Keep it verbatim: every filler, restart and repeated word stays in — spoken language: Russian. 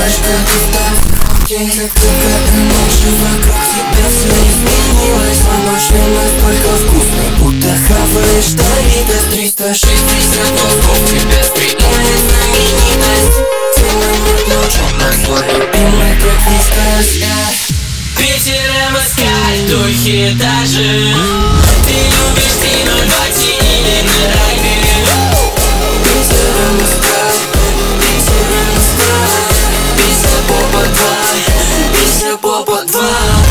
как вдох, как только ты ночью вокруг тебя все изменилось. Но ночью настолько вкусно, будто хаваешь Доритос. Триста шестьдесят мозгов тебя стреляет знаменитость. Тела нет, но черная твой любимый как вискас. Питер, Москаль, духи даже. Ты любишь Ди ноль два или на райве. Питер, Москаль, Питер, Москаль. Пися Боба два, Пися Боба два.